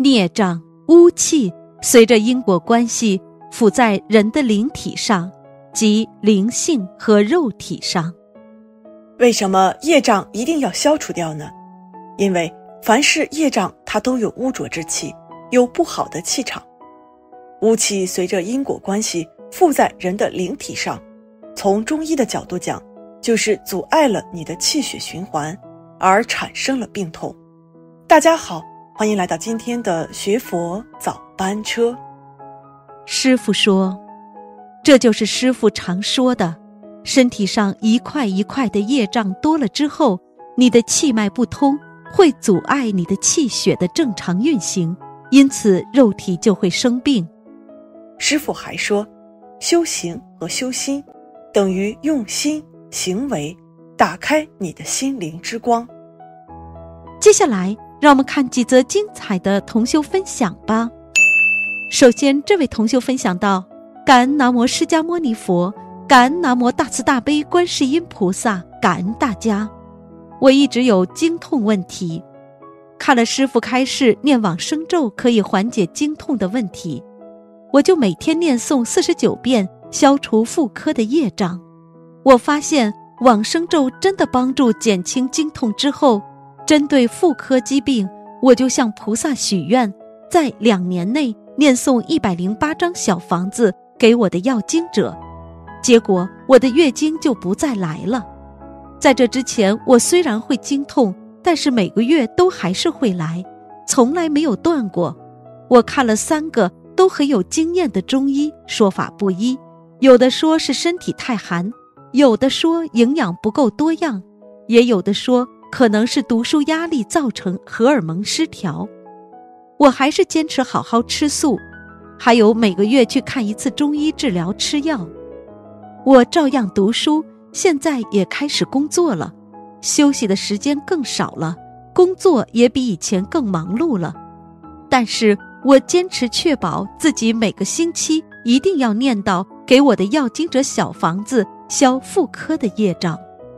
孽障、污气随着因果关系附在人的灵体上，即灵性和肉体上。 为什么业障一定要消除掉呢？因为凡是业障它都有污浊之气，有不好的气场。污气随着因果关系附在人的灵体上，从中医的角度讲，就是阻碍了你的气血循环，而产生了病痛。大家好，欢迎来到今天的学佛早班车。 师父说，这就是师父常说的，身体上一块一块的业障多了之后，你的气脉不通，会阻碍你的气血的正常运行，因此肉体就会生病。 师父还说，修行和修心等于用心行为打开你的心灵之光。 接下来让我们看几则精彩的同修分享吧。首先，这位同修分享到，感恩南无释迦牟尼佛，感恩南无大慈大悲观世音菩萨，感恩大家。我一直有经痛问题，看了师父开示念往生咒可以缓解经痛的问题，我就每天念诵49遍，消除妇科的业障。我发现往生咒真的帮助减轻经痛之后，针对妇科疾病，我就向菩萨许愿，在2年内念诵108张小房子给我的要经者，结果我的月经就不再来了。在这之前，我虽然会经痛，但是每个月都还是会来，从来没有断过。我看了3个都很有经验的中医，说法不一，有的说是身体太寒，有的说营养不够多样，也有的说可能是读书压力造成荷尔蒙失调。我还是坚持好好吃素，还有每个月去看1次中医治疗吃药。我照样读书，现在也开始工作了，休息的时间更少了，工作也比以前更忙碌了。但是我坚持确保自己每个星期一定要念到给我的要经者小房子，消妇科的业障。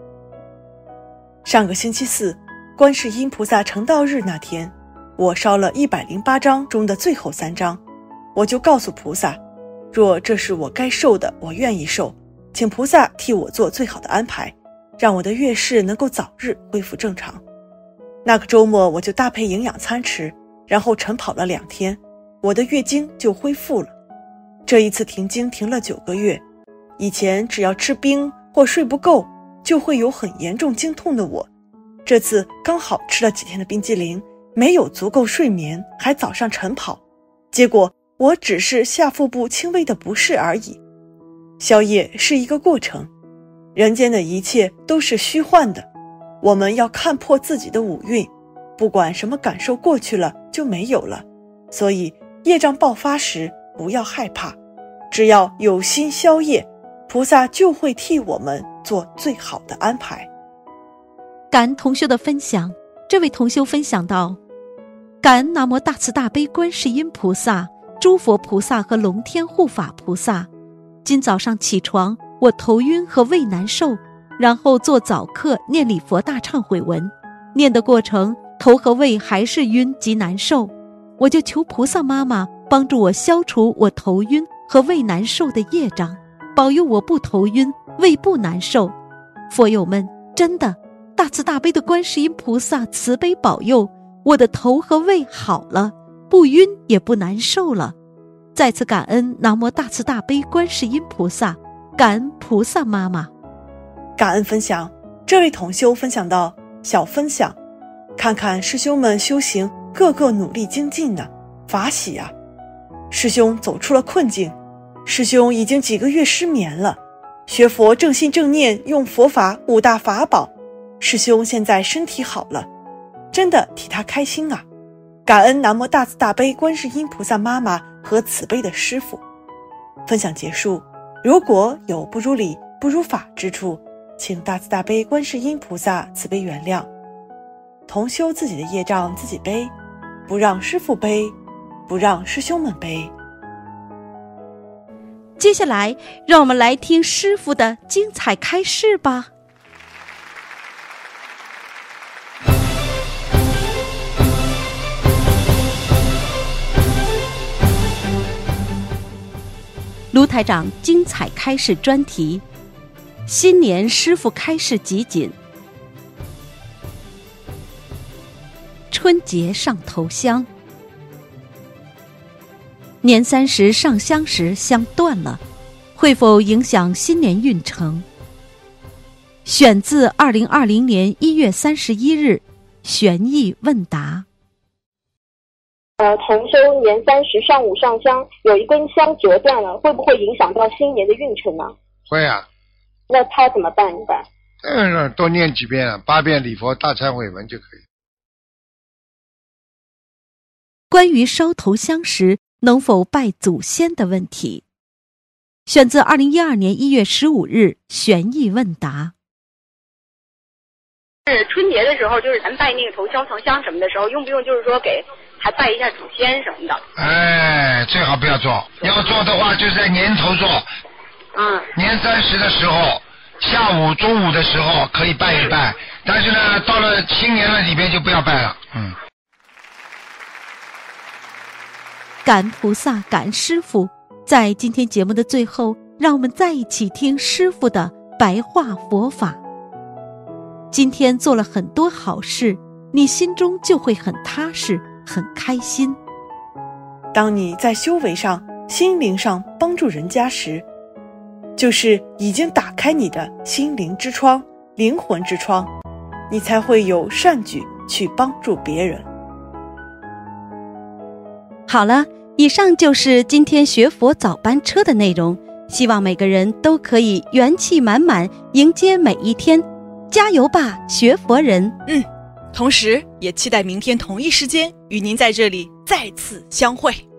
上个星期四，观世音菩萨成道日那天，我烧了108张中的最后3张，我就告诉菩萨，若这是我该受的，我愿意受，请菩萨替我做最好的安排，让我的月事能够早日恢复正常。那个周末我就搭配营养餐吃，然后晨跑了2天，我的月经就恢复了。这一次停经停了9个月，以前只要吃冰或睡不够就会有很严重经痛的我，这次刚好吃了几天的冰激凌，没有足够睡眠，还早上晨跑，结果我只是下腹部轻微的不适而已。消业是一个过程，人间的一切都是虚幻的，我们要看破自己的五蕴，不管什么感受过去了就没有了，所以业障爆发时不要害怕，只要有心消业，菩萨就会替我们做最好的安排。 感恩同修的分享，这位同修分享到，感恩南无大慈大悲观世音菩萨、诸佛菩萨和龙天护法菩萨。今早上起床，我头晕和胃难受，然后做早课念礼佛大忏悔文，念的过程头和胃还是晕及难受，我就求菩萨妈妈帮助我消除我头晕和胃难受的业障，保佑我不头晕胃不难受。佛友们，真的大慈大悲的观世音菩萨慈悲保佑，我的头和胃好了，不晕也不难受了。再次感恩南无大慈大悲观世音菩萨，感恩菩萨妈妈。 感恩分享，这位同修分享到，小分享，看看师兄们修行个个努力精进呢，法喜啊！师兄走出了困境，师兄已经几个月失眠了，学佛正信正念，用佛法5大法宝，师兄现在身体好了，真的替他开心啊！感恩南无大慈大悲观世音菩萨妈妈和慈悲的师父。分享结束，如果有不如理不如法之处，请大慈大悲观世音菩萨慈悲原谅。同修自己的业障自己背，不让师父背，不让师兄们背。 接下来让我们来听师父的精彩开示吧。 同修年30上午上香，有一根香折断了，会不会影响到新年的运程呢？ 会啊。 那他怎么办？ 多念几遍，8遍礼佛大忏悔文就可以。 关于烧头香时能否拜祖先的问题，选自2012年1月15日玄义问答。 是春节的时候，就是咱拜那个头香、头香什么的时候，用不用就是说还拜一下祖先什么的？ 最好不要做，要做的话就是在年头做。年30的时候，下午、中午的时候可以拜一拜，但是呢，到了新年了里边就不要拜了。 感恩菩萨，感恩师父。在今天节目的最后，让我们再一起听师父的白话佛法。今天做了很多好事，你心中就会很踏实，很开心。 当你在修为上、心灵上帮助人家时，就是已经打开你的心灵之窗、灵魂之窗，你才会有善举去帮助别人。 好了，以上就是今天学佛早班车的内容，希望每个人都可以元气满满迎接每一天，加油吧，学佛人！ 同时也期待明天同一时间与您在这里再次相会。